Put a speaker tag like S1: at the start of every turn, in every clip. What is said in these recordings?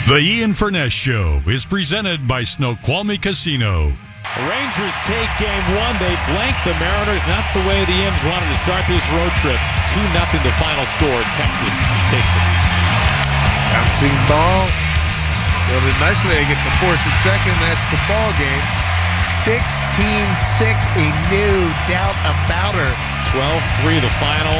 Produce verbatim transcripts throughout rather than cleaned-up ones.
S1: The Ian Furness Show is presented by Snoqualmie Casino.
S2: The Rangers take game one. They blank the Mariners. Not the way the M's wanted to start this road trip. two nothing the final score. Texas takes it.
S3: Bouncing ball. Fielded nicely. They get the force at second. That's the ball game. sixteen six. A no doubt about her.
S2: twelve three the final.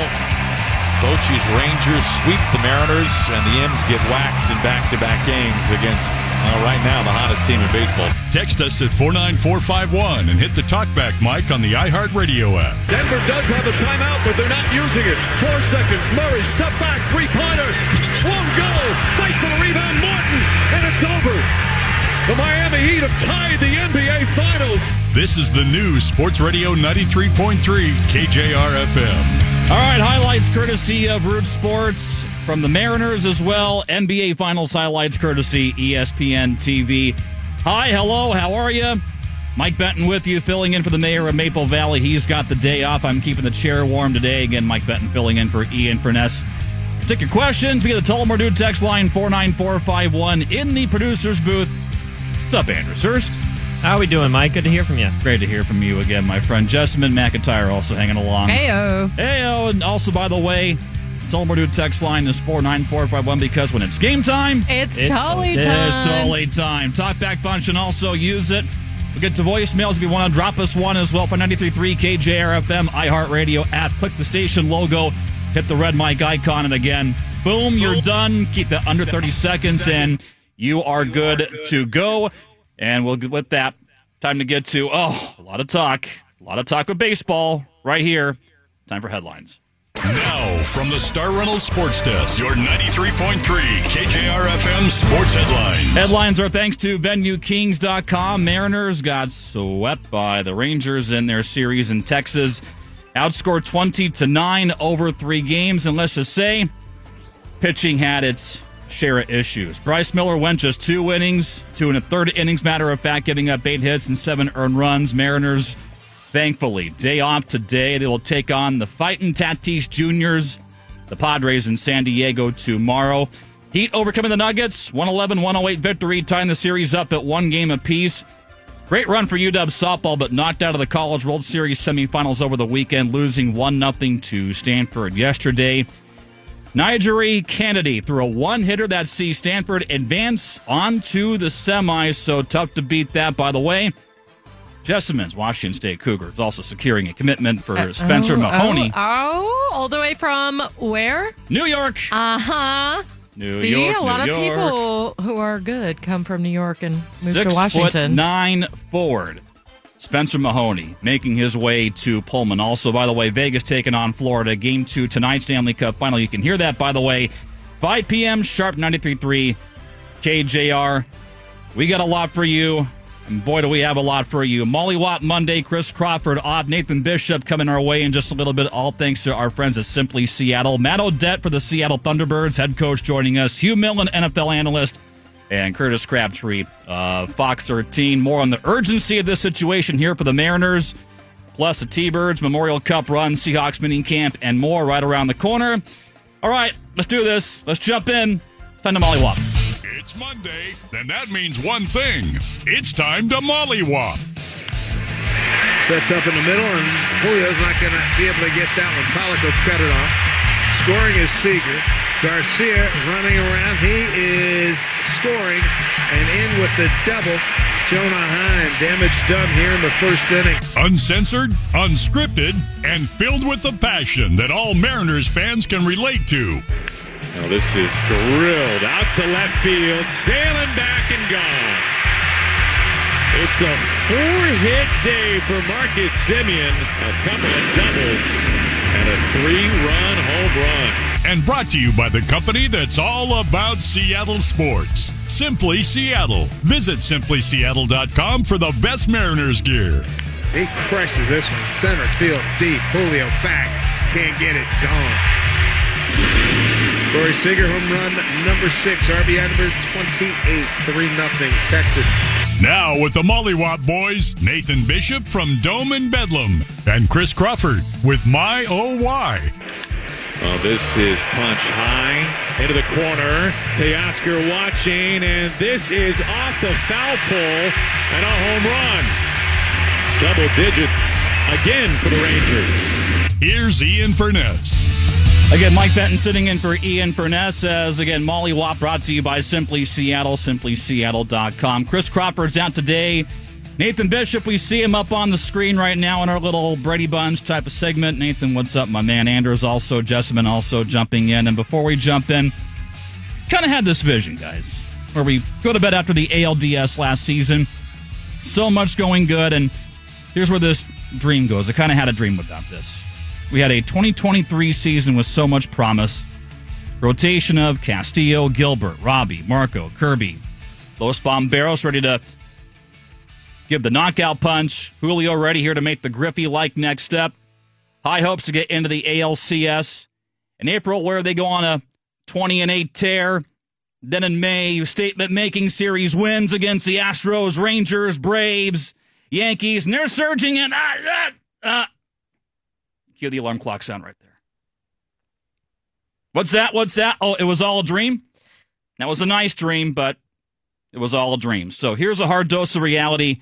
S2: Bochy's Rangers sweep the Mariners, and the M's get waxed in back-to-back games against, uh, right now, the hottest team in baseball.
S1: Text us at four nine four five one and hit the talkback mic on the iHeartRadio app.
S4: Denver does have a timeout, but they're not using it. Four seconds. Murray, step back, three-pointer. Won't go. Fight for the rebound, Martin, and it's over. The Miami Heat have tied the N B A Finals.
S1: This is the new Sports Radio ninety-three point three K J R F M.
S5: All right, highlights courtesy of Root Sports from the Mariners as well. N B A Finals highlights courtesy E S P N T V. Hi, hello, how are you? Mike Benton with you, filling in for the mayor of Maple Valley. He's got the day off. I'm keeping the chair warm today. Again, Mike Benton filling in for Ian Furness. Take your questions via the Tullamore Dude text line four nine four five one in the producer's booth. What's up, Andrews Hurst?
S6: How are we doing, Mike? Good to hear from you.
S5: Great to hear from you again, my friend. Jessamine McIntyre also hanging along.
S7: Heyo.
S5: Heyo. And also, by the way, Tullamore Dude text line is four nine four five one because when it's game time,
S7: it's, it's totally time.
S5: It's totally time. Talkback function, also use it. We'll get to voicemails if you want to drop us one as well for ninety-three point three K J R F M, iHeartRadio app. Click the station logo, hit the red mic icon, and again, boom, you're done. Keep that under thirty seconds, and you are good to go. And we'll get with that. Time to get to, oh, a lot of talk. A lot of talk with baseball right here. Time for headlines.
S1: Now, from the Star Reynolds Sports Desk, your ninety-three point three K J R F M Sports Headlines.
S5: Headlines are thanks to Venue Kings dot com. Mariners got swept by the Rangers in their series in Texas. Outscored twenty to nine over three games. And let's just say, pitching had its share of issues. Bryce Miller went just two innings, two and a third innings, matter of fact, giving up eight hits and seven earned runs. Mariners, thankfully, day off today. They will take on the Fightin' Tatis Juniors, the Padres in San Diego tomorrow. Heat overcoming the Nuggets, one eleven one oh eight victory, tying the series up at one game apiece. Great run for U W softball, but knocked out of the College World Series semifinals over the weekend, losing one nothing to Stanford yesterday. Nigeri Kennedy threw a one-hitter that sees Stanford advance onto the semis, so tough to beat that. By the way, Jessamine's Washington State Cougars also securing a commitment for uh, Spencer
S7: oh,
S5: Mahoney.
S7: Oh, oh, all the way from where?
S5: New York.
S7: Uh-huh.
S5: New
S7: See,
S5: York,
S7: a lot
S5: New
S7: of
S5: York.
S7: people who are good come from New York and move
S5: Six
S7: to Washington.
S5: Foot nine forward. Spencer Mahoney making his way to Pullman. Also, by the way, Vegas taking on Florida. Game two tonight, Stanley Cup final. You can hear that, by the way, five p.m. sharp, ninety-three point three K J R. We got a lot for you, and boy, do we have a lot for you. Molly Watt Monday, Chris Crawford off, Nathan Bishop coming our way in just a little bit, all thanks to our friends at Simply Seattle. Matt Odette for the Seattle Thunderbirds, head coach joining us. Hugh Millen, N F L analyst. And Curtis Crabtree, uh, Fox thirteen. More on the urgency of this situation here for the Mariners, plus the T-Birds, Memorial Cup run, Seahawks mini camp, and more right around the corner. All right, let's do this. Let's jump in. Time to mollywop.
S1: It's Monday, then that means one thing. It's time to mollywop.
S3: Sets up in the middle, and Julio's not going to be able to get that one. Pollock will cut it off. Scoring is Seager. Garcia running around. He is scoring and in with the double. Jonah Heim, damage done here in the first inning.
S1: Uncensored, unscripted, and filled with the passion that all Mariners fans can relate to.
S2: Now this is drilled out to left field, sailing back and gone. It's a four-hit day for Marcus Semien. A couple of doubles and a three-run home run.
S1: And brought to you by the company that's all about Seattle sports. Simply Seattle. Visit simply seattle dot com for the best Mariners gear.
S3: He crushes this one. Center field deep. Julio back. Can't get it. Gone. Corey Seager, home run number six. R B I number twenty-eight. three nothing Texas.
S1: Now with the Mollywop boys, Nathan Bishop from Dome and Bedlam, and Chris Crawford with My Oh Why.
S2: Oh, this is punched high into the corner. Teoscar watching, and this is off the foul pole and a home run. Double digits again for the Rangers.
S1: Here's Ian Furness.
S5: Again, Mike Benton sitting in for Ian Furness as, again, Molly Wop brought to you by Simply Seattle, simply seattle dot com. Chris Crawford's out today. Nathan Bishop, we see him up on the screen right now in our little Brady Bunch type of segment. Nathan, what's up, my man? Anders also, Jessamine also jumping in. And before we jump in, kind of had this vision, guys, where we go to bed after the A L D S last season. So much going good, and here's where this dream goes. I kind of had a dream about this. We had a twenty twenty-three season with so much promise. Rotation of Castillo, Gilbert, Robbie, Marco, Kirby. Los Bomberos ready to give the knockout punch. Julio ready here to make the Griffey-like next step. High hopes to get into the A L C S. In April, where they go on a twenty and eight tear. Then in May, statement-making series wins against the Astros, Rangers, Braves, Yankees, and they're surging in. Ah, ah, ah. Hear the alarm clock sound right there. What's that? What's that? Oh, it was all a dream? That was a nice dream, but it was all a dream. So here's a hard dose of reality.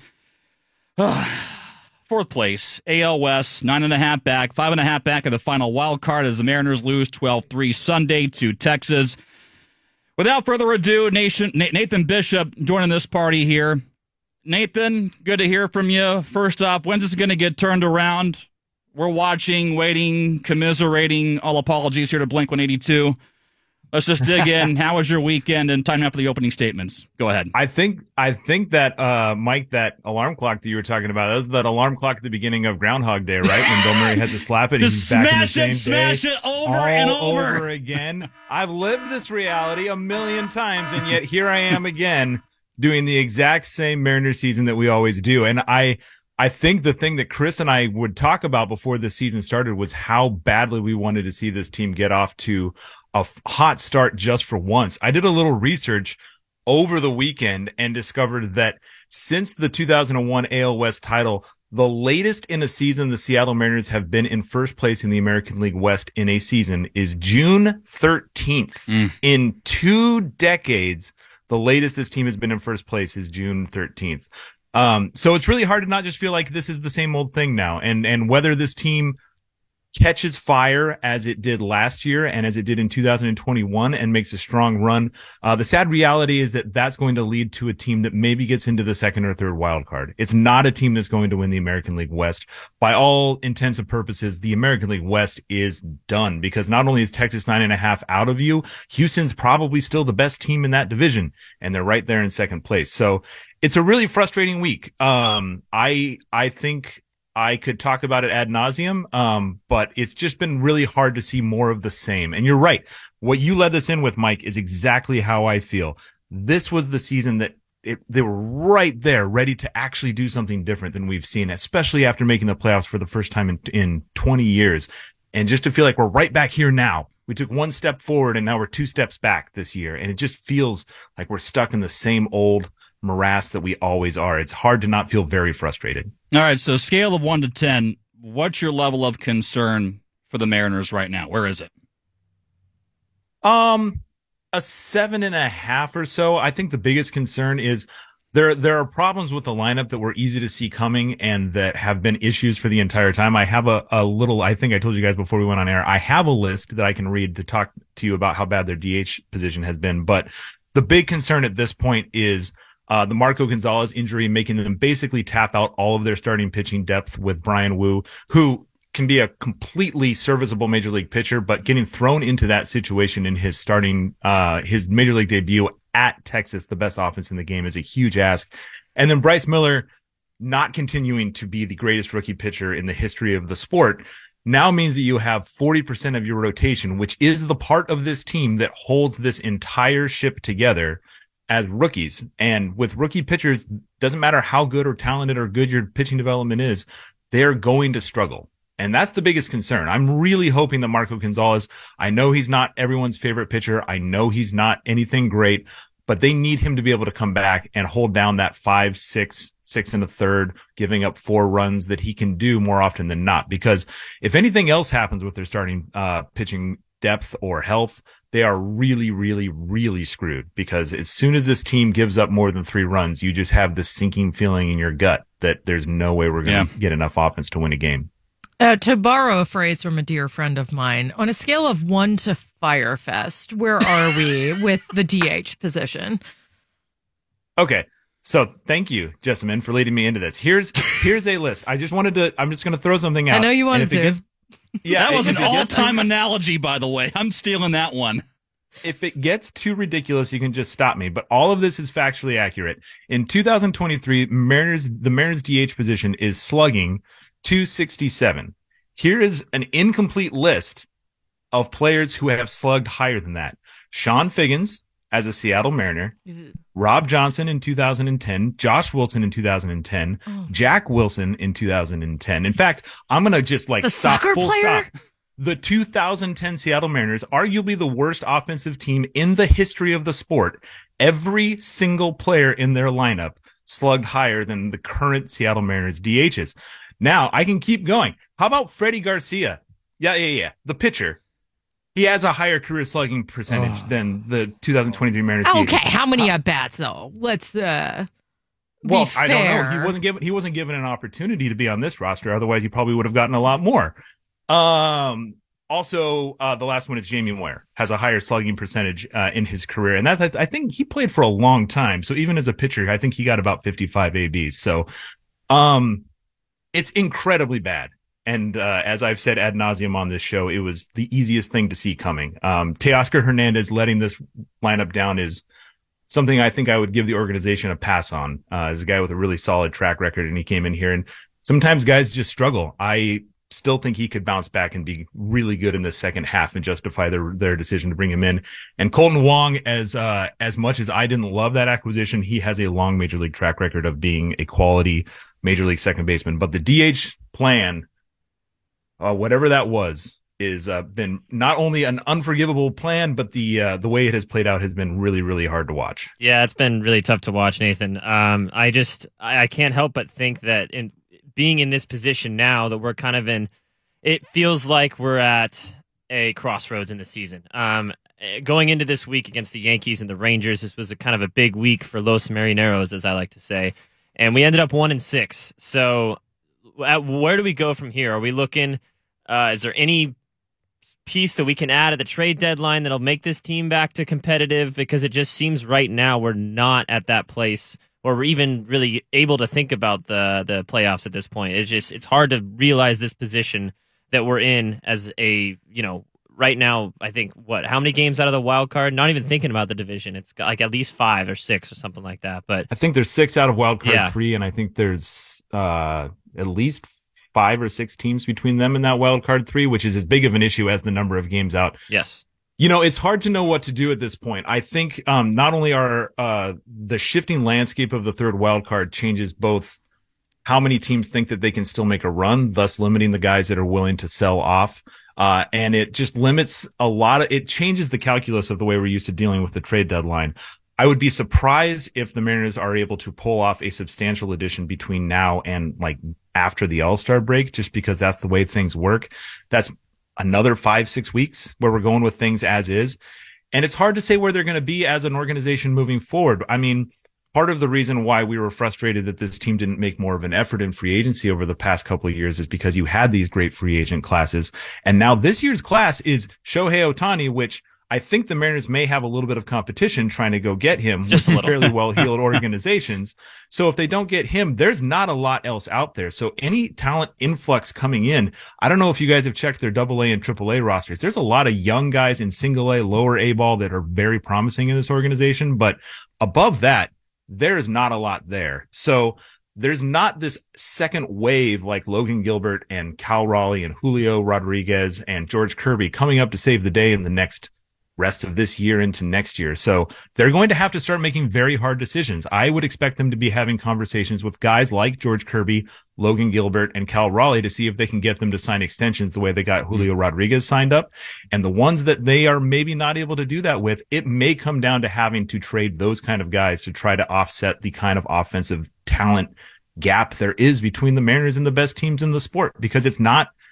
S5: Fourth place, A L West, nine and a half back, five and a half back of the final wild card as the Mariners lose twelve three Sunday to Texas. Without further ado, Nation, Nathan Bishop joining this party here. Nathan, good to hear from you. First off, when's this going to get turned around? We're watching, waiting, commiserating. All apologies here to Blink one eighty-two. Let's just dig in. How was your weekend? And time now for the opening statements. Go ahead.
S8: I think I think that, uh, Mike, that alarm clock that you were talking about, that was that alarm clock at the beginning of Groundhog Day, right? When Bill Murray has to slap it, he's back in the same
S5: it, smash
S8: day.
S5: it over
S8: all
S5: and over.
S8: over again. I've lived this reality a million times, and yet here I am again doing the exact same Mariners season that we always do. And I I think the thing that Chris and I would talk about before the season started was how badly we wanted to see this team get off to a hot start just for once. I did a little research over the weekend and discovered that since the two thousand one A L West title, the latest in a season the Seattle Mariners have been in first place in the American League West in a season is June thirteenth. Mm. In two decades, the latest this team has been in first place is June thirteenth. Um, so it's really hard to not just feel like this is the same old thing now. And, and whether this team catches fire as it did last year and as it did in two thousand twenty-one and makes a strong run, uh, the sad reality is that that's going to lead to a team that maybe gets into the second or third wild card. It's not a team that's going to win the American League West. By all intents and purposes, the American League West is done because not only is Texas nine and a half out of you, Houston's probably still the best team in that division, and they're right there in second place. So it's a really frustrating week. Um, I, I think I could talk about it ad nauseum, um, but it's just been really hard to see more of the same. And you're right. What you led this in with, Mike, is exactly how I feel. This was the season that it, they were right there, ready to actually do something different than we've seen, especially after making the playoffs for the first time in, in twenty years. And just to feel like we're right back here now. We took one step forward and now we're two steps back this year. And it just feels like we're stuck in the same old morass that we always are. It's hard to not feel very frustrated.
S5: All right, so scale of one to ten, what's your level of concern for the Mariners right now? Where is it?
S8: Um, a seven and a half or so. I think the biggest concern is there there are problems with the lineup that were easy to see coming and that have been issues for the entire time. I have a, a little, I think I told you guys before we went on air, I have a list that I can read to talk to you about how bad their D H position has been. But the big concern at this point is Uh, the Marco Gonzalez injury, making them basically tap out all of their starting pitching depth with Brian Wu, who can be a completely serviceable major league pitcher, but getting thrown into that situation in his starting, uh, his major league debut at Texas, the best offense in the game, is a huge ask. And then Bryce Miller not continuing to be the greatest rookie pitcher in the history of the sport now means that you have forty percent of your rotation, which is the part of this team that holds this entire ship together, as rookies. And with rookie pitchers, doesn't matter how good or talented or good your pitching development is, they're going to struggle. And that's the biggest concern. I'm really hoping that Marco Gonzalez, I know he's not everyone's favorite pitcher. I know he's not anything great, but they need him to be able to come back and hold down that five, six, six and a third, giving up four runs that he can do more often than not. Because if anything else happens with their starting uh pitching depth or health, they are really, really, really screwed, because as soon as this team gives up more than three runs, you just have this sinking feeling in your gut that there's no way we're going to
S5: Yeah.
S8: get enough offense to win a game.
S7: Uh, to borrow a phrase from a dear friend of mine, on a scale of one to Firefest, where are we with the D H position?
S8: Okay. So thank you, Jessamine, for leading me into this. Here's here's a list. I just wanted to, I'm just going to throw something out.
S7: I know you
S8: And
S7: wanted
S8: if it
S7: to.
S8: gets- yeah,
S5: that was
S8: if
S5: an
S8: it gets-
S5: all-time analogy, by the way. I'm stealing that one.
S8: If it gets too ridiculous, you can just stop me. But all of this is factually accurate. In two thousand twenty-three, Mariners, the Mariners D H position is slugging two sixty-seven. Here is an incomplete list of players who have slugged higher than that. Sean Figgins as a Seattle Mariner, Rob Johnson in two thousand ten, Josh Wilson in two thousand ten,
S7: Oh.
S8: Jack Wilson in two thousand ten. In fact, I'm going to just like
S7: The
S8: stop,
S7: soccer
S8: full
S7: player?
S8: stop. The two thousand ten Seattle Mariners, arguably the worst offensive team in the history of the sport. Every single player in their lineup slugged higher than the current Seattle Mariners D Hs. Now, I can keep going. How about Freddie Garcia? Yeah, yeah, yeah. The pitcher. He has a higher career slugging percentage than the two thousand twenty-three Mariners D Hs.
S7: Okay, how many at bats though? Let's uh be
S8: Well,
S7: fair.
S8: I don't know. He wasn't given he wasn't given an opportunity to be on this roster. Otherwise, he probably would have gotten a lot more. Um. Also, uh, the last one is Jamie Moyer, has a higher slugging percentage uh, in his career, and that I think he played for a long time. So even as a pitcher, I think he got about fifty-five A Bs. So, um, it's incredibly bad. And uh, as I've said ad nauseum on this show, it was the easiest thing to see coming. Um, Teoscar Hernandez letting this lineup down is something I think I would give the organization a pass on. Uh, as a guy with a really solid track record, and he came in here, and sometimes guys just struggle. I still think he could bounce back and be really good in the second half and justify their their decision to bring him in. And Colton Wong, as uh, as much as I didn't love that acquisition, he has a long major league track record of being a quality major league second baseman. But the D H plan, uh, whatever that was, is uh, been not only an unforgivable plan, but the uh, the way it has played out has been really, really hard to watch.
S6: Yeah, it's been really tough to watch, Nathan. Um, I just I, I can't help but think that in being in this position now, that we're kind of in, it feels like we're at a crossroads in the season. Um, going into this week against the Yankees and the Rangers, this was a kind of a big week for Los Marineros, as I like to say, and we ended up one and six. So, at, where do we go from here? Are we looking? Uh, is there any piece that we can add at the trade deadline that'll make this team back to competitive? Because it just seems right now we're not at that place where we're even really able to think about the the playoffs at this point. It's just it's hard to realize this position that we're in as a, you know, right now, I think, what, how many games out of the wild card? Not even thinking about the division. It's got like at least five or six or something like that. But
S8: I think there's six out of wild card
S6: Yeah.
S8: three, and I think there's uh, at least five or six teams between them and that wild card three, which is as big of an issue as the number of games out.
S6: yes.
S8: You know, it's hard to know what to do at this point. I think um, not only are uh, the shifting landscape of the third wild card changes both how many teams think that they can still make a run, thus limiting the guys that are willing to sell off. Uh, and it just limits a lot of, it changes the calculus of the way we're used to dealing with the trade deadline. I would be surprised if the Mariners are able to pull off a substantial addition between now and like after the All-Star break, just because that's the way things work. That's another five, six weeks where we're going with things as is. And it's hard to say where they're going to be as an organization moving forward. I mean, part of the reason why we were frustrated that this team didn't make more of an effort in free agency over the past couple of years is because you had these great free agent classes. And now this year's class is Shohei Ohtani, which I think the Mariners may have a little bit of competition trying to go get him
S6: Just a
S8: with
S6: little.
S8: fairly well-heeled organizations. So if they don't get him, there's not a lot else out there. So any talent influx coming in, I don't know if you guys have checked their double A and triple A rosters. There's a lot of young guys in single A, lower A ball that are very promising in this organization. But above that, there is not a lot there. So there's not this second wave like Logan Gilbert and Cal Raleigh and Julio Rodriguez and George Kirby coming up to save the day in the next rest of this year into next year. So they're going to have to start making very hard decisions. I would expect them to be having conversations with guys like George Kirby, Logan Gilbert, and Cal Raleigh to see if they can get them to sign extensions the way they got Julio Rodriguez signed up. And the ones that they are maybe not able to do that with, it may come down to having to trade those kind of guys to try to offset the kind of offensive talent gap there is between the Mariners and the best teams in the sport, because it's not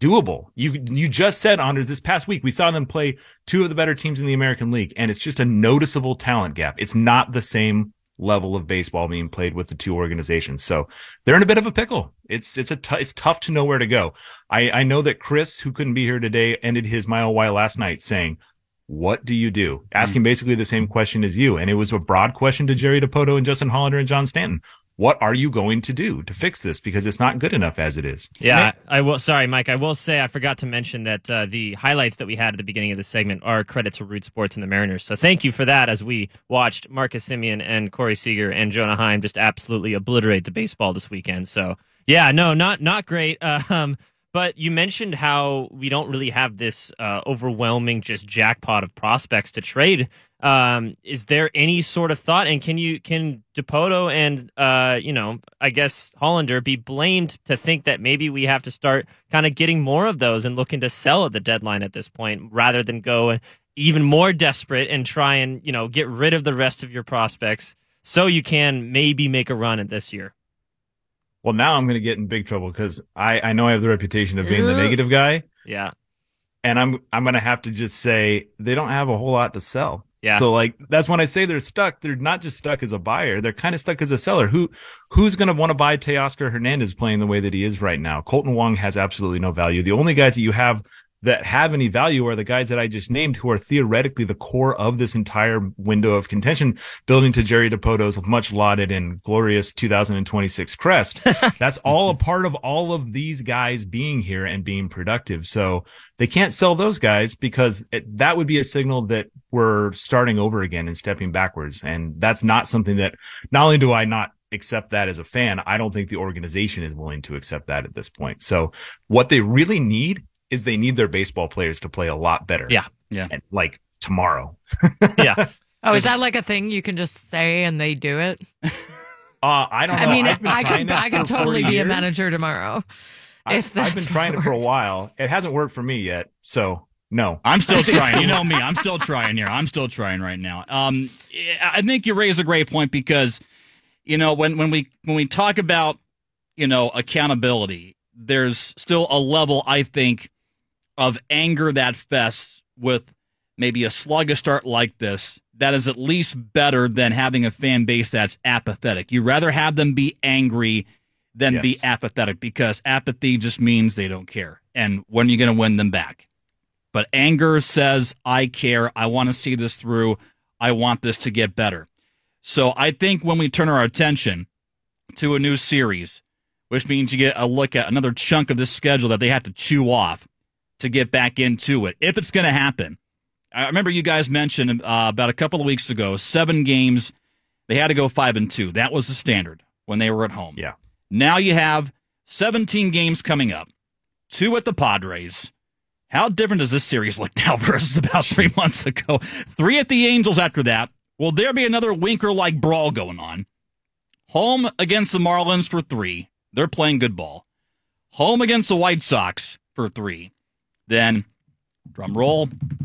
S8: doable. You you just said, Anders, this past week we saw them play two of the better teams in the American League, and it's just a noticeable talent gap. It's not the same level of baseball being played with the two organizations, so they're in a bit of a pickle. It's it's a t- it's tough to know where to go. I I know that Chris, who couldn't be here today, ended his Mile High last night saying, "What do you do?" Asking basically the same question as you, and it was a broad question to Jerry Dipoto and Justin Hollander and John Stanton. What are you going to do to fix this? Because it's not good enough as it is.
S6: Yeah, I, I will. Sorry, Mike. I will say I forgot to mention that uh, the highlights that we had at the beginning of the segment are credit to Root Sports and the Mariners. So thank you for that. As we watched Marcus Semien and Corey Seager and Jonah Heim just absolutely obliterate the baseball this weekend. So yeah, no, not not great. Uh, um, but you mentioned how we don't really have this uh, overwhelming just jackpot of prospects to trade. Um, is there any sort of thought, and can you can Dipoto and uh, you know, I guess Hollander be blamed to think that maybe we have to start kind of getting more of those and looking to sell at the deadline at this point, rather than go even more desperate and try and, you know, get rid of the rest of your prospects so you can maybe make a run at this year?
S8: Well, now I'm going to get in big trouble because I, I know I have the reputation of being the negative guy.
S6: Yeah.
S8: And I'm I'm going to have to just say they don't have a whole lot to sell.
S6: Yeah.
S8: So like that's when I say they're stuck. They're not just stuck as a buyer. They're kind of stuck as a seller. Who who's going to want to buy Teoscar Hernandez playing the way that he is right now? Colton Wong has absolutely no value. The only guys that you have that have any value are the guys that I just named, who are theoretically the core of this entire window of contention, building to Jerry Dipoto's much lauded and glorious two thousand twenty-six crest. That's all a part of all of these guys being here and being productive. So they can't sell those guys because it, that would be a signal that we're starting over again and stepping backwards. And that's not something that, not only do I not accept that as a fan, I don't think the organization is willing to accept that at this point. So what they really need is they need their baseball players to play a lot better.
S5: Yeah. Yeah.
S8: And, like tomorrow.
S6: Yeah.
S7: Oh, is that like a thing you can just say and they do it?
S8: Uh, I don't know.
S7: I mean,
S8: I've been
S7: I
S8: trying
S7: could,
S8: that
S7: I could
S8: for
S7: totally
S8: forty
S7: be a
S8: years.
S7: manager tomorrow.
S8: I,
S7: If that's
S8: I've been trying it for a while. It hasn't worked for me yet. So no.
S5: I'm still trying. You know me. I'm still trying here. I'm still trying right now. Um, I think you raise a great point because, you know, when, when we when we talk about, you know, accountability, there's still a level, I think, of anger that fests with maybe a sluggish start like this that is at least better than having a fan base that's apathetic. You'd rather have them be angry than
S8: Yes.
S5: be apathetic, because apathy just means they don't care. And when are you going to win them back? But anger says, I care. I want to see this through. I want this to get better. So I think when we turn our attention to a new series, which means you get a look at another chunk of this schedule that they have to chew off to get back into it, if it's going to happen. I remember you guys mentioned uh, about a couple of weeks ago, seven games, they had to go five and two. That was the standard when they were at home.
S8: Yeah.
S5: Now you have seventeen games coming up, two at the Padres. How different does this series look now versus about three months ago? Three at the Angels after that. Will there be another Winker-like brawl going on? Home against the Marlins for three. They're playing good ball. Home against the White Sox for three. Then, drum roll,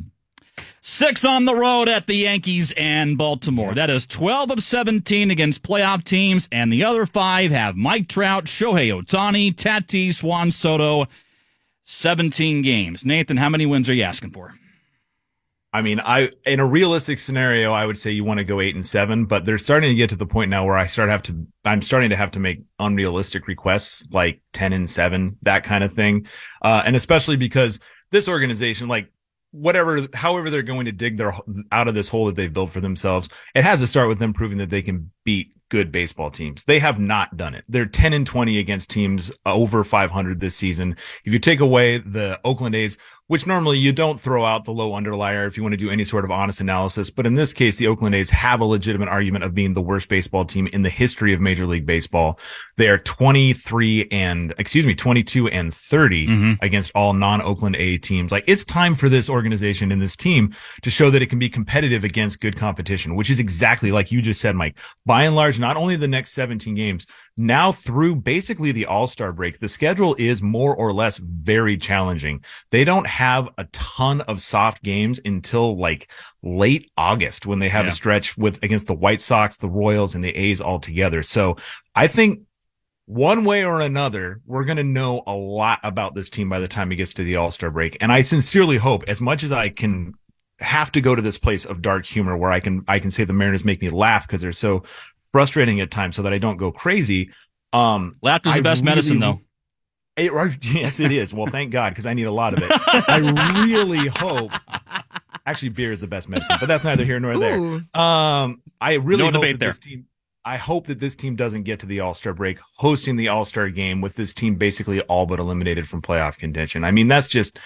S5: six on the road at the Yankees and Baltimore. That is twelve of seventeen against playoff teams, and the other five have Mike Trout, Shohei Ohtani, Tatis, Juan Soto. seventeen games. Nathan, how many wins are you asking for?
S8: I mean, I in a realistic scenario, I would say you want to go eight and seven, but they're starting to get to the point now where I start have to. I'm starting to have to make unrealistic requests like ten and seven, that kind of thing, uh, and especially because this organization, like whatever, however they're going to dig their out of this hole that they've built for themselves, it has to start with them proving that they can beat good baseball teams. They have not done it. They're ten and twenty against teams over five hundred this season. If you take away the Oakland A's, which normally you don't throw out the low underlier if you want to do any sort of honest analysis, but in this case, the Oakland A's have a legitimate argument of being the worst baseball team in the history of Major League Baseball. They are twenty-three and, excuse me, twenty-two and thirty mm-hmm. against all non-Oakland A teams. Like, it's time for this organization and this team to show that it can be competitive against good competition, which is exactly like you just said, Mike. By and large, not only the next seventeen games, now through basically the All-Star break, the schedule is more or less very challenging. They don't have a ton of soft games until like late August, when they have
S5: yeah.
S8: a stretch with against the White Sox, the Royals, and the A's all together. So I think one way or another, we're going to know a lot about this team by the time it gets to the All-Star break. And I sincerely hope, as much as I can have to go to this place of dark humor where I can, I can say the Mariners make me laugh because they're so frustrating at times so that I don't go crazy. Um,
S5: Laughter's the best
S8: really,
S5: medicine, though.
S8: It, yes, it is. Well, thank God, because I need a lot of it. I really hope. Actually, beer is the best medicine, but that's neither here nor there.
S7: Ooh.
S8: Um, I really
S5: No
S8: hope
S5: debate
S8: that
S5: there.
S8: this team. I hope that this team doesn't get to the All-Star break hosting the All-Star game with this team basically all but eliminated from playoff contention. I mean, that's just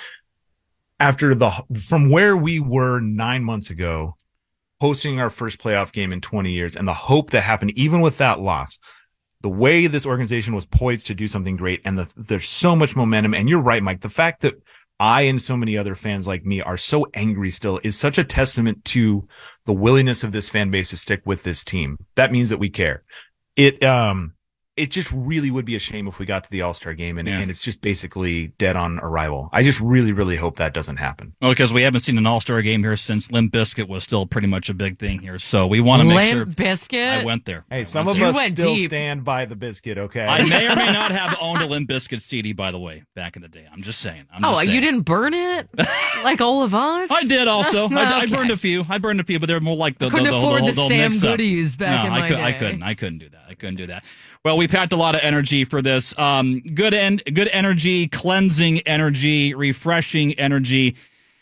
S8: after the from where we were nine months ago, hosting our first playoff game in twenty years, and the hope that happened even with that loss. The way this organization was poised to do something great, and the, there's so much momentum. And you're right, Mike. The fact that I and so many other fans like me are so angry still is such a testament to the willingness of this fan base to stick with this team. That means that we care. It um it just really would be a shame if we got to the All-Star game and,
S5: Yeah.
S8: and it's just basically dead on arrival. I just really, really hope that doesn't happen.
S5: Well, because we haven't seen an All-Star game here since Limp Bizkit was still pretty much a big thing here. So we want to make sure.
S7: Limp Bizkit.
S5: I went there.
S8: Hey,
S5: I
S8: some
S5: went
S8: of
S5: there.
S8: us
S7: went
S8: still
S7: deep.
S8: stand by the biscuit, okay?
S5: I may or may not have owned a Limp Bizkit C D, by the way, back in the day. I'm just saying. I'm
S7: Oh,
S5: just saying.
S7: you didn't burn it like all of us?
S5: I did also. I, I
S7: Okay.
S5: burned a few. I burned a few, but they're more like the, the,
S7: Couldn't
S5: the,
S7: afford
S5: the,
S7: the
S5: the
S7: Sam
S5: mix-up.
S7: Goodies back
S5: no,
S7: in
S5: I
S7: my
S5: could, I
S7: day.
S5: couldn't. I couldn't do that. I couldn't do that. Well, we packed a lot of energy for this. Um, good en- good energy, cleansing energy, refreshing energy.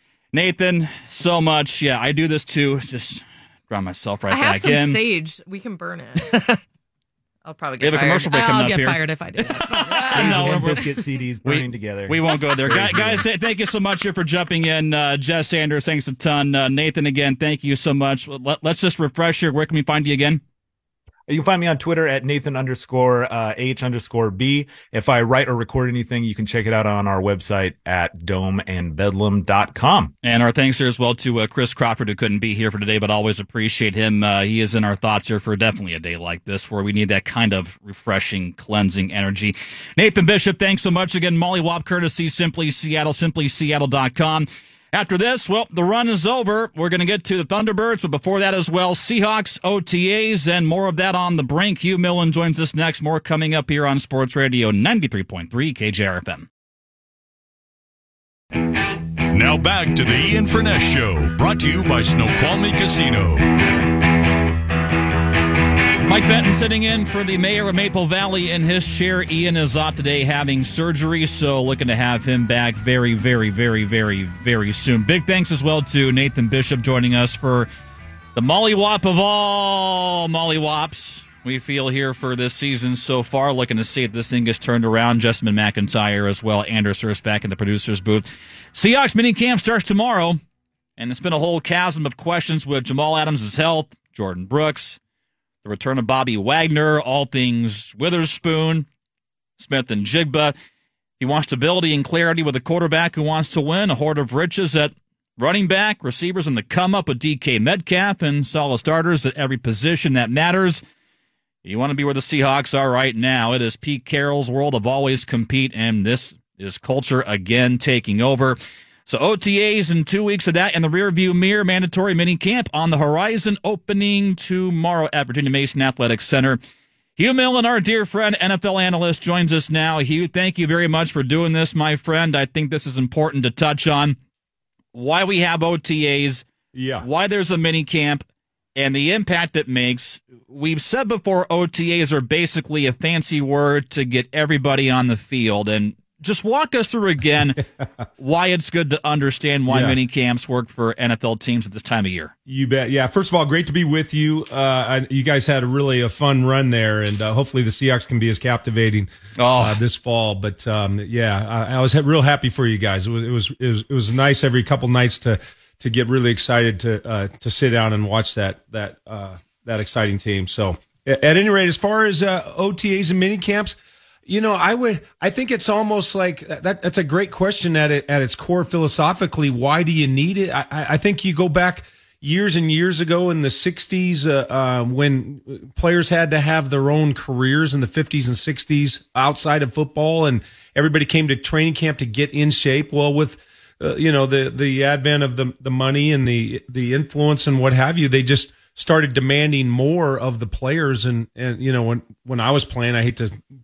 S5: Nathan, so much. Yeah, I do this too. Just draw myself right
S7: I have
S5: back
S7: some
S5: in.
S7: sage. We can burn it. I'll probably
S5: We
S7: get
S5: have a
S7: fired.
S5: commercial break coming
S7: I'll
S5: up
S7: get
S5: here.
S7: fired if I do that.
S5: No,
S8: and
S5: we're-
S8: biscuit C Ds
S5: we-
S8: burning together.
S5: We won't go there.
S8: Very
S5: guys,
S8: good.
S5: guys, say- thank you so much here for jumping in. Uh, Jess Sanders, thanks a ton. Uh, Nathan, again, thank you so much. Let, let's just refresh here. Where can we find you again?
S8: You can find me on Twitter at Nathan underscore uh, H underscore B. If I write or record anything, you can check it out on our website at dome and bedlam dot com.
S5: And our thanks here as well to uh, Chris Crawford, who couldn't be here for today, but always appreciate him. Uh, he is in our thoughts here for definitely a day like this where we need that kind of refreshing, cleansing energy. Nathan Bishop, thanks so much again. Molly Wop, courtesy Simply Seattle, simply seattle dot com. After this, well, the run is over. We're going to get to the Thunderbirds, but before that as well, Seahawks, O T As, and more of that on the brink. Hugh Millen joins us next. More coming up here on Sports Radio ninety-three point three K J R F M.
S1: Now back to the Ian Furness Show, brought to you by Snoqualmie Casino.
S5: Mike Benton sitting in for the mayor of Maple Valley in his chair. Ian is off today having surgery, so looking to have him back very, very, very, very, very soon. Big thanks as well to Nathan Bishop joining us for the Molly Wop of all Molly Wops we feel here for this season so far. Looking to see if this thing gets turned around. Jessamine McIntyre as well. Anders Hurst back in the producer's booth. Seahawks minicamp starts tomorrow, and it's been a whole chasm of questions with Jamal Adams' health, Jordan Brooks, the return of Bobby Wagner, all things Witherspoon, Smith and Jigba. He wants stability and clarity with a quarterback who wants to win, a horde of riches at running back, receivers in the come-up with D K Metcalf, and solid starters at every position that matters. You want to be where the Seahawks are right now. It is Pete Carroll's world of always compete, and this is culture again taking over. So O T As and two weeks of that in the rearview mirror, mandatory mini camp on the horizon, opening tomorrow at Virginia Mason Athletic Center. Hugh Millen, our dear friend, N F L analyst, joins us now. Hugh, thank you very much for doing this, my friend. I think this is important to touch on. Why we have O T As,
S9: yeah.
S5: why there's a mini camp, and the impact it makes. We've said before O T As are basically a fancy word to get everybody on the field, and just walk us through again why it's good to understand why
S9: Yeah.
S5: mini camps work for N F L teams at this time of year.
S9: You bet. Yeah. First of all, great to be with you. Uh, I, you guys had a really a fun run there, and uh, hopefully the Seahawks can be as captivating
S5: Oh.
S9: uh, this fall. But um, yeah, I, I was ha- real happy for you guys. It was it was it was, it was nice every couple nights to to get really excited to uh, to sit down and watch that that uh, that exciting team. So at, at any rate, as far as uh, O T As and mini camps. You know, I would, I think it's almost like that. That's a great question at it, at its core philosophically. Why do you need it? I, I think you go back years and years ago in the sixties, uh, uh, when players had to have their own careers in the fifties and sixties outside of football, and everybody came to training camp to get in shape. Well, with, uh, you know, the, the advent of the, the money and the, the influence and what have you, they just started demanding more of the players. And, and, you know, when, when I was playing, I hate to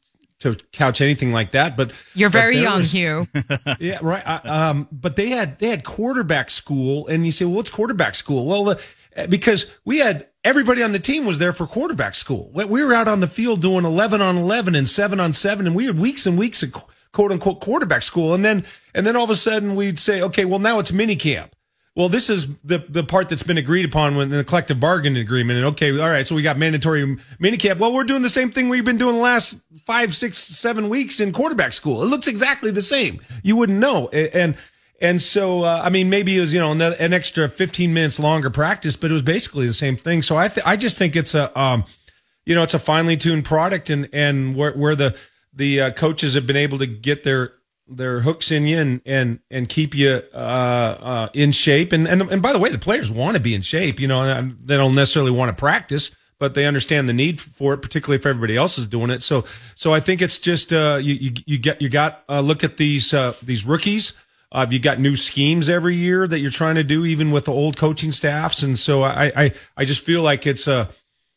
S9: to couch anything like that. But
S7: you're
S9: but
S7: very young,
S9: was,
S7: Hugh.
S9: Yeah, right. Uh, um, but they had they had quarterback school, and you say, well, what's quarterback school? Well, the, because we had everybody on the team was there for quarterback school. We were out on the field doing eleven on eleven and seven on seven, and we had weeks and weeks of quote unquote quarterback school. And then and then all of a sudden we'd say, okay, well now it's mini camp. Well, this is the the part that's been agreed upon in the collective bargaining agreement. And okay, all right, so we got mandatory minicamp. Well, we're doing the same thing we've been doing the last five, six, seven weeks in quarterback school. It looks exactly the same. You wouldn't know. And and so, uh, I mean, maybe it was, you know, an extra fifteen minutes longer practice, but it was basically the same thing. So I th- I just think it's a, um, you know, it's a finely tuned product, and and where where the the uh, coaches have been able to get their their hooks in you and, and, and keep you, uh, uh, in shape. And, and, and by the way, the players want to be in shape, you know, and they don't necessarily want to practice, but they understand the need for it, particularly if everybody else is doing it. So, so I think it's just, uh, you, you, you get, you got, uh, look at these, uh, these rookies. Uh, you got new schemes every year that you're trying to do, even with the old coaching staffs. And so I, I, I just feel like it's a,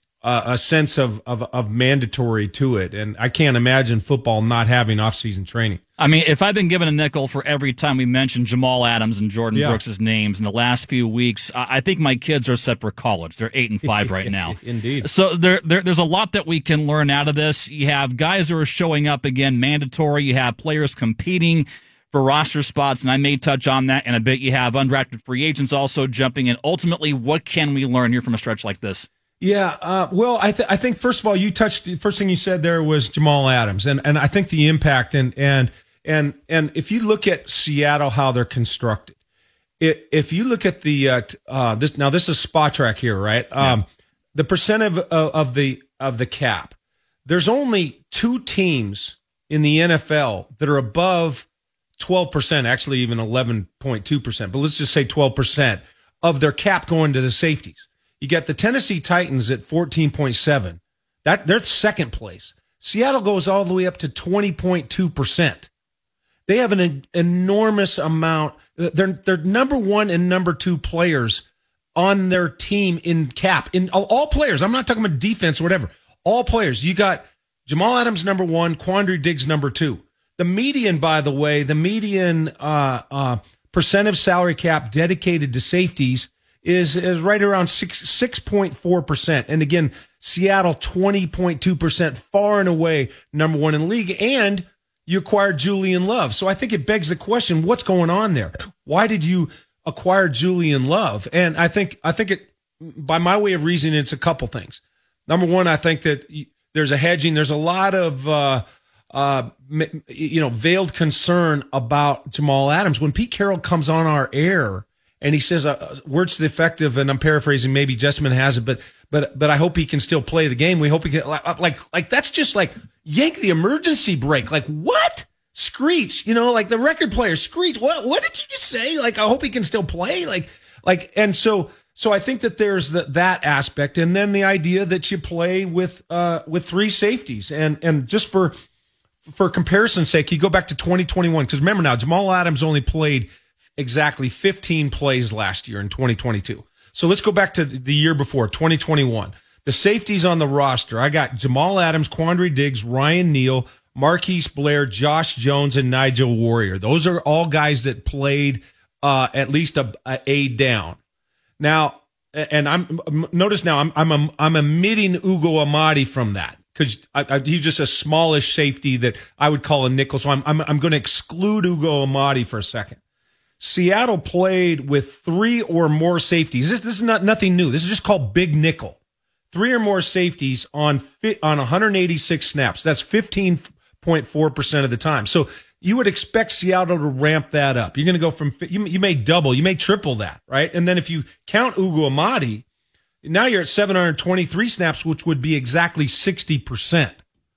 S9: a sense of, of, of mandatory to it. And I can't imagine football not having off-season training.
S5: I mean, if I've been given a nickel for every time we mention Jamal Adams and Jordan yeah. Brooks' names in the last few weeks, I think my kids are set for college. They're eight and five right now.
S9: Indeed.
S5: So there, there, there's a lot that we can learn out of this. You have guys who are showing up again, mandatory. You have players competing for roster spots, and I may touch on that in a bit. You have undrafted free agents also jumping in. Ultimately, what can we learn here from a stretch like this?
S9: Yeah, uh, well, I, th- I think first of all, you touched the first thing you said there was Jamal Adams, and and I think the impact and and and and if you look at Seattle, how they're constructed, it, if you look at the uh, uh, this now this is spot track here, right?
S5: Yeah.
S9: Um, the percent of, of of the of the cap, there's only two teams in the N F L that are above twelve percent, actually even eleven point two percent, but let's just say twelve percent of their cap going to the safeties. You got the Tennessee Titans at fourteen point seven. That they're second place. Seattle goes all the way up to twenty point two percent. They have an, an enormous amount. They're they're number one and number two players on their team in cap. In all, all players. I'm not talking about defense or whatever. All players. You got Jamal Adams number one, Quandre Diggs number two. The median, by the way, the median uh, uh, percent of salary cap dedicated to safeties is is right around six six point four percent, and again, Seattle twenty point two percent, far and away number one in the league. And you acquired Julian Love, so I think it begs the question: what's going on there? Why did you acquire Julian Love? And I think I think it, by my way of reasoning, it's a couple things. Number one, I think that there's a hedging. There's a lot of uh, uh, you know veiled concern about Jamal Adams. When Pete Carroll comes on our air and he says, uh, words to the effect of, and I'm paraphrasing, maybe Jessamine has it, but, but, but I hope he can still play the game. We hope he can, like, like, like, that's just like yank the emergency brake. Like, what? Screech, you know, like the record player, Screech. What, what did you just say? Like, I hope he can still play. Like, like, and so, so I think that there's the, that aspect. And then the idea that you play with, uh, with three safeties. And, and just for, for comparison's sake, you go back to twenty twenty-one. Because remember now, Jamal Adams only played exactly fifteen plays last year in twenty twenty-two. So let's go back to the year before, twenty twenty-one. The safeties on the roster, I got Jamal Adams, Quandre Diggs, Ryan Neal, Marquise Blair, Josh Jones, and Nigel Warrior. Those are all guys that played uh, at least a, a A down. Now, and I'm notice now I'm I'm I'm omitting Ugo Amadi from that because he's just a smallish safety that I would call a nickel. So I'm I'm I'm going to exclude Ugo Amadi for a second. Seattle played with three or more safeties. This, this is not nothing new. This is just called big nickel. Three or more safeties on fit, on one hundred eighty-six snaps. That's fifteen point four percent of the time. So you would expect Seattle to ramp that up. You're going to go from you, you may double, you may triple that, right? And then if you count Ugo Amadi, now you're at seven hundred twenty-three snaps, which would be exactly sixty percent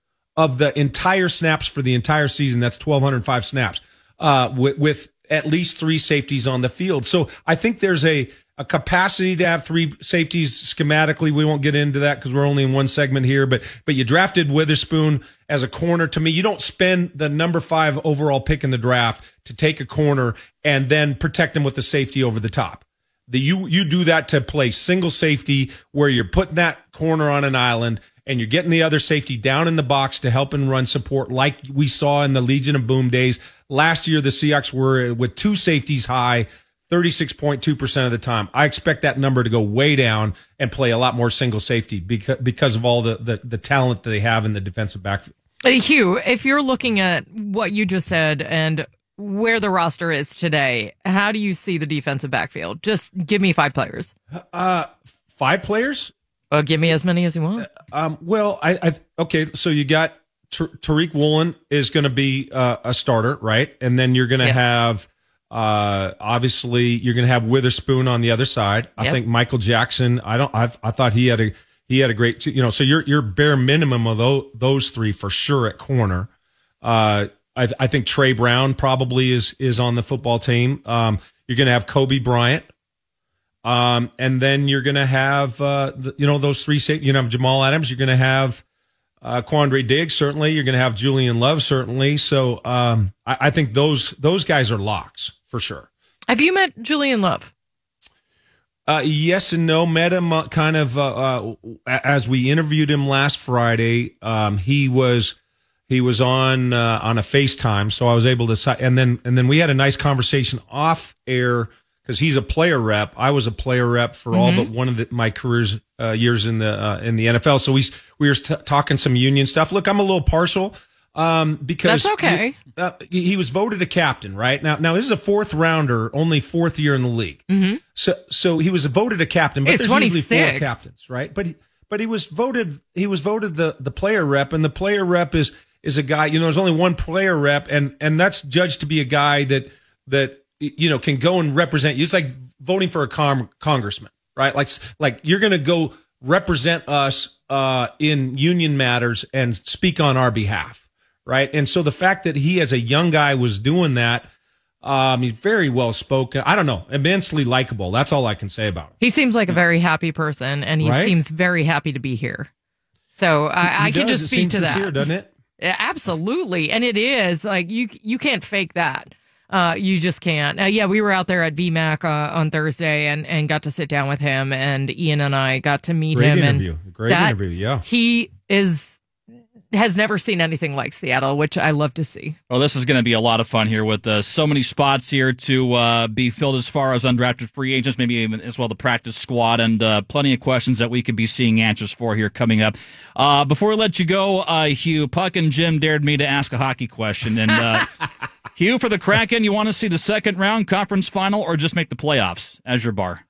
S9: of the entire snaps for the entire season. That's twelve oh five snaps uh, with, with at least three safeties on the field. So I think there's a, a capacity to have three safeties schematically. We won't get into that because we're only in one segment here, but, but you drafted Witherspoon as a corner. To me, you don't spend the number five overall pick in the draft to take a corner and then protect him with the safety over the top. The, you you do that to play single safety where you're putting that corner on an island and you're getting the other safety down in the box to help and run support like we saw in the Legion of Boom days. Last year, the Seahawks were with two safeties high thirty-six point two percent of the time. I expect that number to go way down and play a lot more single safety because, because of all the, the, the talent that they have in the defensive backfield.
S7: Uh, Hugh, if you're looking at what you just said and where the roster is today, how do you see the defensive backfield? Just give me five players.
S9: Uh, five players?
S7: Well, give me as many as you want.
S9: Um, well, I, I okay. So you got Tar- Tariq Woolen is going to be uh, a starter, right? And then you're going to
S7: yeah.
S9: have uh, obviously you're going to have Witherspoon on the other side. I
S7: yep.
S9: think Michael Jackson. I don't. I I thought he had a he had a great. You know, so you're you're bare minimum of those, those three for sure at corner. Uh, I, I think Trey Brown probably is is on the football team. Um, you're going to have Kobe Bryant. Um, and then you're going to have, uh, the, you know, those three, you're going to have Jamal Adams. You're going to have, uh, Quandre Diggs, certainly. You're going to have Julian Love, certainly. So, um, I, I think those, those guys are locks for sure.
S7: Have you met Julian Love?
S9: Uh, yes and no. Met him uh, kind of, uh, uh, as we interviewed him last Friday. Um, he was, he was on, uh, on a FaceTime. So I was able to, and then, and then we had a nice conversation off air. Because he's a player rep, I was a player rep for mm-hmm. all but one of the, my career's uh, years in the uh, in the N F L. So we we were t- talking some union stuff. Look, I'm a little partial um, because
S7: that's okay.
S9: He, uh, he was voted a captain, right? Now, now this is a fourth rounder, only fourth year in the league.
S7: Mm-hmm.
S9: So so he was voted a captain, but
S7: it's
S9: there's
S7: twenty-six.
S9: usually four captains, right? But he, but he was voted he was voted the the player rep, and the player rep is is a guy. You know, there's only one player rep, and and that's judged to be a guy that that. you know, can go and represent you. It's like voting for a com- congressman, right? Like, like you're going to go represent us, uh, in union matters and speak on our behalf. Right. And so the fact that he as a young guy was doing that, um, he's very well spoken. I don't know, immensely likable. That's all I can say about him.
S7: He seems like a very happy person and he right? seems very happy to be here. So I,
S9: he
S7: I can
S9: does.
S7: just
S9: It
S7: speak
S9: seems
S7: to
S9: sincere,
S7: that.
S9: Doesn't it?
S7: Yeah, absolutely. And it is like, you, you can't fake that. Uh, you just can't. Uh, yeah, we were out there at V MAC uh, on Thursday and, and got to sit down with him, and Ian and I got to meet
S9: Great
S7: him.
S9: Interview.
S7: And
S9: Great interview. Yeah,
S7: he is has never seen anything like Seattle, which I love to see.
S5: Well, this is going to be a lot of fun here with uh, so many spots here to uh, be filled as far as undrafted free agents, maybe even as well the practice squad, and uh, plenty of questions that we could be seeing answers for here coming up. Uh, before we let you go, uh, Hugh, Puck and Jim dared me to ask a hockey question, and. Uh, Hugh, for the Kraken, you want to see the second round conference final or just make the playoffs as your bar?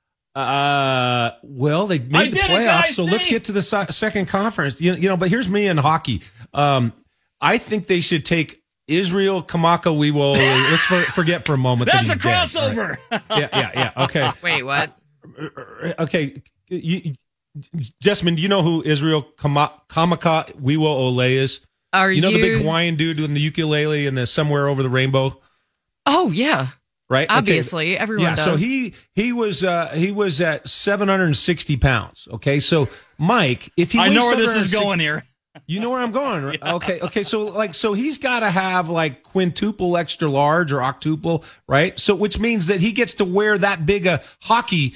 S9: Uh, well, they made
S5: I
S9: the
S5: did
S9: playoffs,
S5: it, guys,
S9: so
S5: see?
S9: let's get to the se- second conference. You, you know, but here's me in hockey. Um, I think they should take Israel Kamaka Wiwo. Let's for, forget for a moment.
S5: That's
S9: that
S5: a crossover.
S9: Dead, right? Yeah, yeah, yeah. Okay.
S7: Wait, what?
S9: Okay. You, Jessamine, do you know who Israel Kama, Kamaka Wiwo Ole is?
S7: Are
S9: you know
S7: you...
S9: the big Hawaiian dude doing the ukulele and the Somewhere Over the Rainbow?
S7: Oh yeah,
S9: right.
S7: Obviously,
S9: okay.
S7: everyone
S9: yeah,
S7: does.
S9: So he he was uh, he was at seven hundred sixty pounds. Okay, so Mike, if he
S5: I know where this is going here.
S9: You know where I'm going, right? Yeah. Okay, okay. So like, so he's got to have like quintuple extra large or octuple, right? So which means that he gets to wear that big a hockey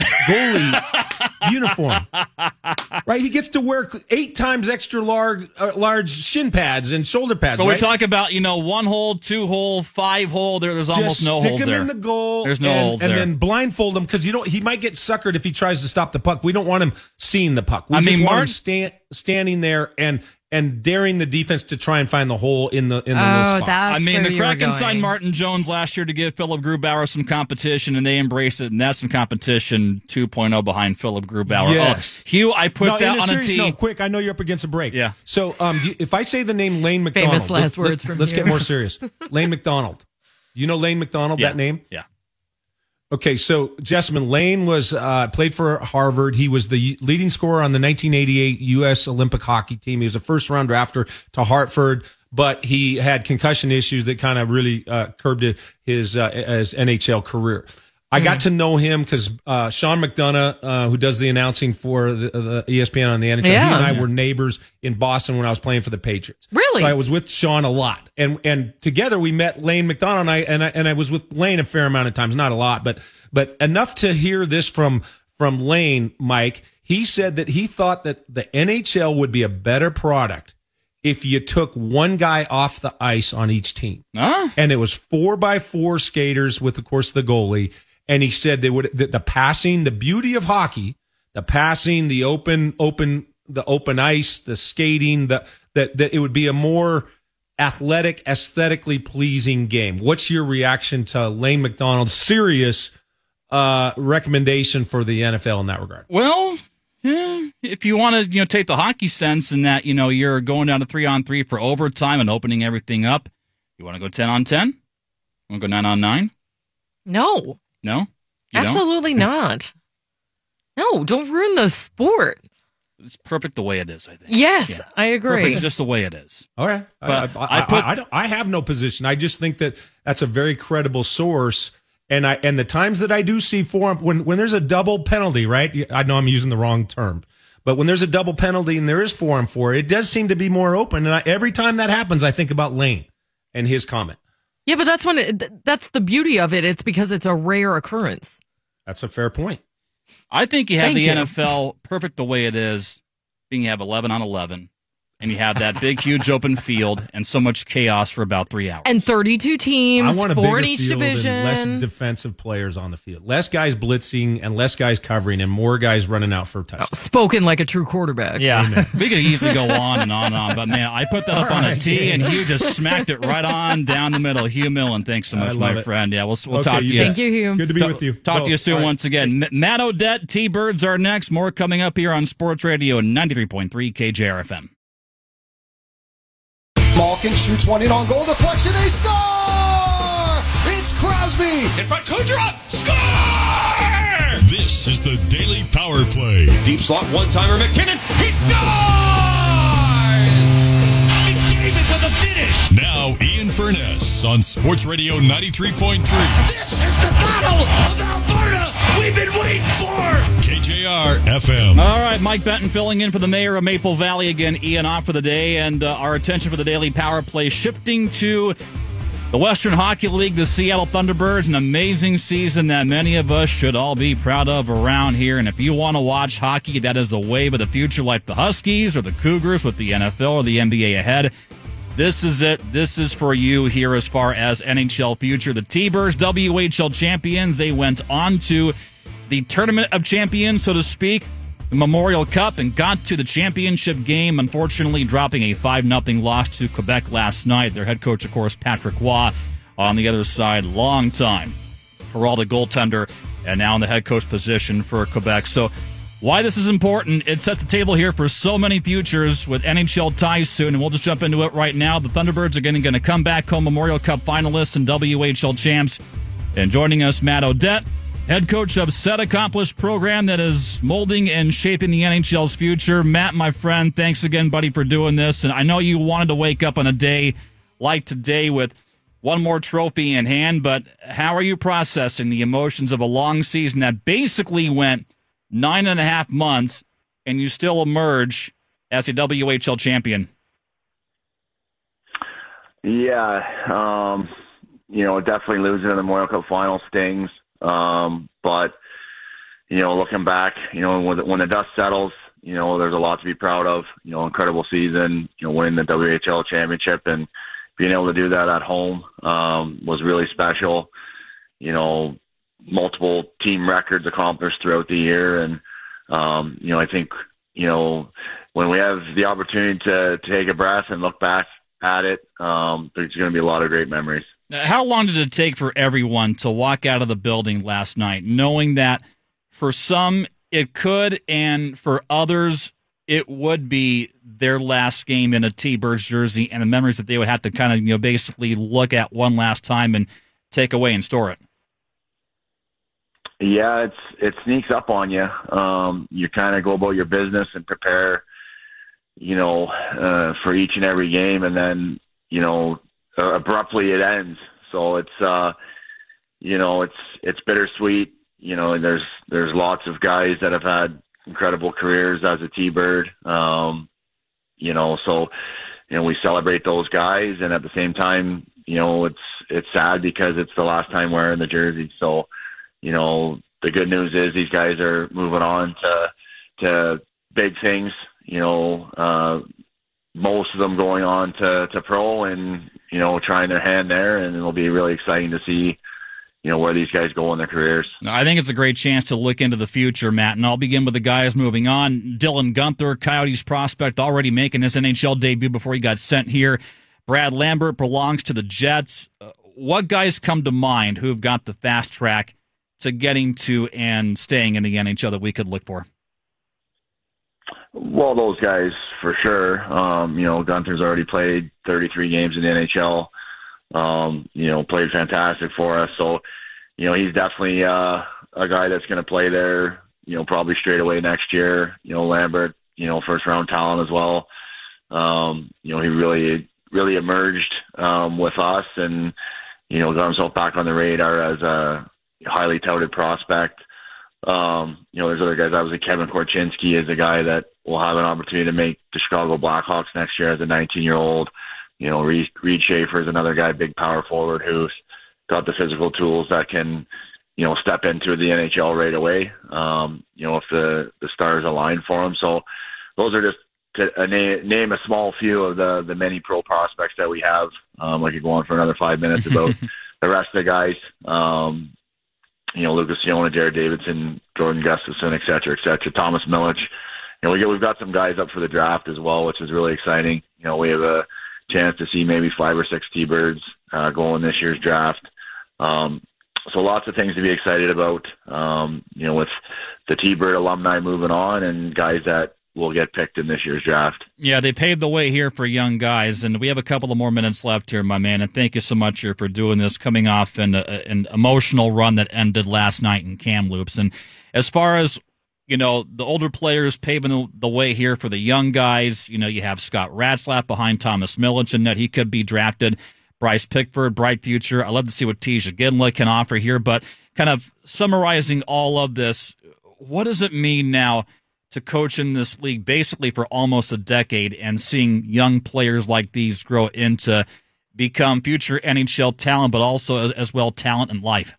S9: goalie uniform, right? He gets to wear eight times extra large, uh, large shin pads and shoulder pads.
S5: But
S9: right?
S5: we talk about you know one hole, two hole, five hole. There, there's
S9: Just
S5: almost no
S9: stick
S5: holes
S9: him
S5: there.
S9: in the goal.
S5: There's no
S9: and,
S5: holes
S9: and
S5: there.
S9: And then blindfold him because you don't. He might get suckered if he tries to stop the puck. We don't want him seeing the puck. We
S5: I
S9: just
S5: mean,
S9: want
S5: Mark-
S9: him stand, standing there and. And daring the defense to try and find the hole in the in the
S7: oh,
S9: little spot.
S7: That's
S5: I mean,
S7: where
S5: the
S7: you were
S5: Kraken
S7: going.
S5: signed Martin Jones last year to give Philip Grubauer some competition, and they embraced it. And that's some competition two point oh behind Philip Grubauer.
S9: Yes.
S5: Oh, Hugh, I put
S9: no,
S5: that
S9: in a
S5: on
S9: serious,
S5: a tee.
S9: No, quick. I know you're up against a break.
S5: Yeah.
S9: So, um, do you, if I say the name Lane McDonald,
S7: Famous last
S9: let's,
S7: words
S9: let's,
S7: from
S9: let's
S7: you.
S9: get more serious. Lane McDonald. You know Lane McDonald?
S5: Yeah.
S9: That name?
S5: Yeah.
S9: Okay, so Jessamine Lane was uh, played for Harvard. He was the leading scorer on the nineteen eighty-eight U S Olympic hockey team. He was a first round drafter to Hartford, but he had concussion issues that kind of really uh, curbed his uh, his N H L career. I got to know him because uh, Sean McDonough, uh, who does the announcing for the, the E S P N on the N H L,
S7: Yeah.
S9: he and I were neighbors in Boston when I was playing for the Patriots.
S7: Really?
S9: So I was with Sean a lot, and and together we met Lane McDonough, and I and I, and I was with Lane a fair amount of times, not a lot, but but enough to hear this from from Lane, Mike. He said that he thought that the N H L would be a better product if you took one guy off the ice on each team.
S5: Huh?
S9: And it was four by four skaters with, of course, the goalie. And he said they would that the passing, the beauty of hockey, the passing, the open, open, the open ice, the skating, the that that it would be a more athletic, aesthetically pleasing game. What's your reaction to Lane McDonald's serious uh, recommendation for the N F L in that regard?
S5: Well, yeah, if you want to, you know, take the hockey sense in that, you know, you're going down to three on three for overtime and opening everything up. You want to go ten on ten? You want to go nine on nine?
S7: No.
S5: No? You
S7: Absolutely not. No, don't ruin the sport.
S5: Don't? It's perfect the way it is, I think.
S7: Yes,
S5: Yeah.
S7: I agree.
S5: Perfect just the way it is.
S9: All right.
S5: But
S9: I, I, I,
S5: put-
S9: I, I, don't, I have no position. I just think that that's a very credible source. And I and the times that I do see four when when there's a double penalty, right? I know I'm using the wrong term, but when there's a double penalty and there is four on four, it does seem to be more open. And I, every time that happens, I think about Lane and his comment.
S7: Yeah, but that's when it, th- that's the beauty of it. It's because it's a rare occurrence.
S9: That's a fair point.
S5: I think you have
S7: Thank
S5: the
S7: you.
S5: N F L perfect the way it is, being you have eleven on eleven, and you have that big, huge open field and so much chaos for about three hours.
S7: And thirty-two teams,
S9: I want a
S7: four
S9: bigger
S7: in each
S9: field
S7: division.
S9: and less defensive players on the field. Less guys blitzing and less guys covering and more guys running out for touchdowns.
S7: Oh, spoken like a true quarterback.
S6: Yeah.
S5: We could easily go on and on and on, but man, I put that up on a tee, and Hugh just smacked it right on down the middle. Hugh Millen, thanks so
S9: I
S5: much,
S9: love
S5: my
S9: it.
S5: friend. Yeah, we'll we'll
S9: Okay,
S5: talk to you.
S9: bet.
S7: Thank you, Hugh.
S9: Good to be
S5: Ta-
S9: with you.
S5: Talk
S9: Go.
S5: to you soon
S9: All right.
S5: once again. M- Matt Odette, T-Birds are next. More coming up here on Sports Radio ninety-three point three K J R F M.
S10: Malkin shoots one in on goal deflection. They score! It's Crosby.
S4: In front, Kudrop, score!
S1: This is the Daily Power Play.
S4: Deep slot, one-timer, McKinnon, he scores! McDavid with a finish.
S1: Now, Ian Furness on Sports Radio ninety-three point three.
S4: This is the battle of Alberta we've been waiting for.
S1: K J R F M.
S5: All right, Mike Benton filling in for the mayor of Maple Valley again. Ian off for the day, and uh, our attention for the Daily Power Play shifting to the Western Hockey League, the Seattle Thunderbirds, an amazing season that many of us should all be proud of around here. And if you want to watch hockey that is the wave of the future, like the Huskies or the Cougars with the N F L or the N B A ahead, this is it. This is for you here as far as N H L future. The T-Birds, W H L champions, they went on to the Tournament of Champions, so to speak, the Memorial Cup, and got to the championship game, unfortunately dropping a five nothing loss to Quebec last night. Their head coach, of course, Patrick Roy, on the other side, long time Geraldo goaltender, and now in the head coach position for Quebec. So why this is important, it sets the table here for so many futures with N H L ties soon, and we'll just jump into it right now. The Thunderbirds are going to come back home Memorial Cup finalists and W H L champs. And joining us, Matt Odette, head coach of Set Accomplished program that is molding and shaping the N H L's future. Matt, my friend, thanks again, buddy, for doing this. And I know you wanted to wake up on a day like today with one more trophy in hand, but how are you processing the emotions of a long season that basically went nine and a half months and you still emerge as a W H L champion?
S11: Yeah, um, you know, definitely losing in the Memorial Cup final stings. Um, but, you know, looking back, you know, when the, when the dust settles, you know, there's a lot to be proud of. You know, incredible season, you know, winning the W H L championship and being able to do that at home um, was really special. You know, multiple team records accomplished throughout the year. And, um, you know, I think, you know, when we have the opportunity to, to take a breath and look back at it, um, there's going to be a lot of great memories.
S5: How long did it take for everyone to walk out of the building last night, knowing that for some it could, and for others it would be their last game in a T-Birds jersey, and the memories that they would have to kind of, you know, basically look at one last time and take away and store it?
S11: Yeah, it's it sneaks up on you. Um, you kind of go about your business and prepare, you know, uh, for each and every game, and then, you know, Uh, abruptly it ends. So it's, uh, you know, it's it's bittersweet. You know, and there's there's lots of guys that have had incredible careers as a T-Bird. Um, you know, so you know we celebrate those guys, and at the same time, you know, it's it's sad because it's the last time wearing the jersey. So, you know, the good news is these guys are moving on to to big things. You know, uh, most of them going on to to pro, and you know, trying their hand there, and it'll be really exciting to see, you know, where these guys go in their careers.
S5: I think it's a great chance to look into the future, Matt, and I'll begin with the guys moving on. Dylan Guenther, Coyotes prospect, already making his N H L debut before he got sent here. Brad Lambert belongs to the Jets. Uh, what guys come to mind who've got the fast track to getting to and staying in the N H L that we could look for?
S11: Well, those guys for sure. Um, you know, Gunther's already played thirty-three games in the N H L. Um, you know, played fantastic for us. So, you know, he's definitely uh, a guy that's going to play there, you know, probably straight away next year. You know, Lambert, you know, first round talent as well. Um, you know, he really, really emerged um, with us and, you know, got himself back on the radar as a highly touted prospect. Um, you know, there's other guys. Obviously, Kevin Korchinski is a guy that will have an opportunity to make the Chicago Blackhawks next year as a nineteen-year-old. You know, Reed, Reed Schaefer is another guy, big power forward who's got the physical tools that can, you know, step into the N H L right away. Um, you know, if the, the stars align for him. So those are just to uh, name, name a small few of the, the many pro prospects that we have. Um, I could go on for another five minutes about the rest of the guys. Um, you know, Lucas Siona, Jared Davidson, Jordan Gustafson, et cetera, et cetera. Thomas Milic. You know, we get, we've got some guys up for the draft as well, which is really exciting. You know, we have a chance to see maybe five or six T-Birds uh, go in this year's draft. Um, so lots of things to be excited about, um, you know, with the T-Bird alumni moving on and guys that will get picked in this year's draft.
S5: Yeah, they paved the way here for young guys, and we have a couple of more minutes left here, my man, and thank you so much here for doing this, coming off an, an emotional run that ended last night in Kamloops. And as far as, you know, the older players paving the way here for the young guys, you know, you have Scott Ratzlaff behind Thomas Milic, and that he could be drafted. Bryce Pickford, bright future. I love to see what Tisha Ginla can offer here, but kind of summarizing all of this, what does it mean now to coach in this league basically for almost a decade and seeing young players like these grow into become future N H L talent, but also as well talent in life?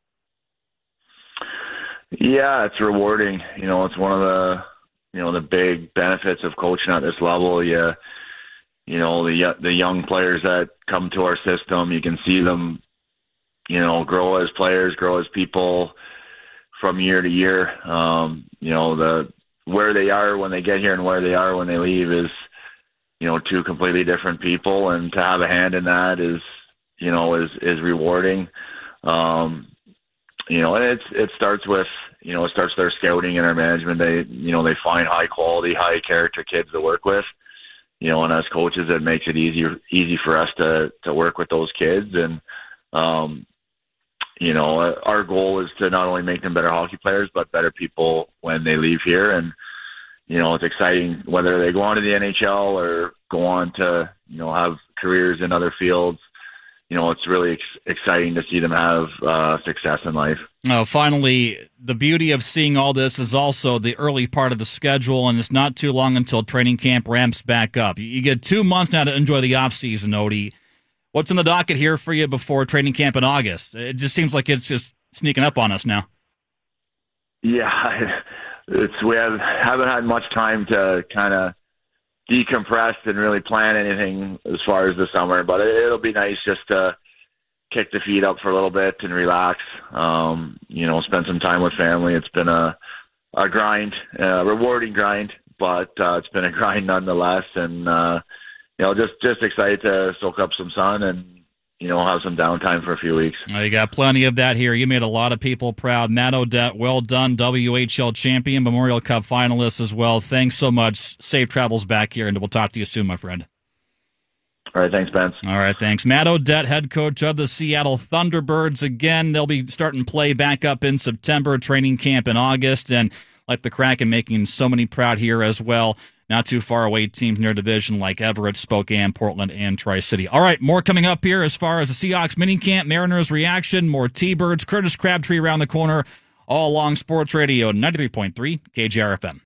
S11: Yeah, it's rewarding. You know, it's one of the, you know, the big benefits of coaching at this level. You, you know, the the young players that come to our system, you can see them, you know, grow as players, grow as people from year to year. Um, you know, the where they are when they get here and where they are when they leave is, you know, two completely different people, and to have a hand in that is, you know, is is rewarding. Um, you know, and it's it starts with, you know, it starts their scouting and our management. They, you know, they find high quality, high character kids to work with. You know, and as coaches, it makes it easier easy for us to to work with those kids. And um, you know, our goal is to not only make them better hockey players, but better people when they leave here. And you know, it's exciting whether they go on to the N H L or go on to, you know, have careers in other fields. You know, it's really ex- exciting to see them have uh, success in life.
S5: Uh, finally, the beauty of seeing all this is also the early part of the schedule, and it's not too long until training camp ramps back up. You get two months now to enjoy the offseason, Odie. What's in the docket here for you before training camp in August? It just seems like it's just sneaking up on us now.
S11: Yeah, it's we have, haven't had much time to kind of decompress and really plan anything as far as the summer, but it, it'll be nice just to kick the feet up for a little bit and relax. Um, you know, spend some time with family. It's been a a grind, a rewarding grind, but uh, it's been a grind nonetheless. And uh, you know, just just excited to soak up some sun and, you know, have some downtime for a few weeks.
S5: Well, you got plenty of that here. You made a lot of people proud. Matt O'Dette, well done. W H L champion, Memorial Cup finalist as well. Thanks so much. Safe travels back here, and we'll talk to you soon, my friend.
S11: All right, thanks, Ben.
S5: All right, thanks. Matt O'Dette, head coach of the Seattle Thunderbirds. Again, they'll be starting play back up in September, training camp in August, and like the Kraken making so many proud here as well. Not too far away teams in their division like Everett, Spokane, Portland, and Tri-City. All right, more coming up here as far as the Seahawks minicamp, Mariners reaction, more T-Birds, Curtis Crabtree around the corner, all along Sports Radio ninety-three point three K J R F M.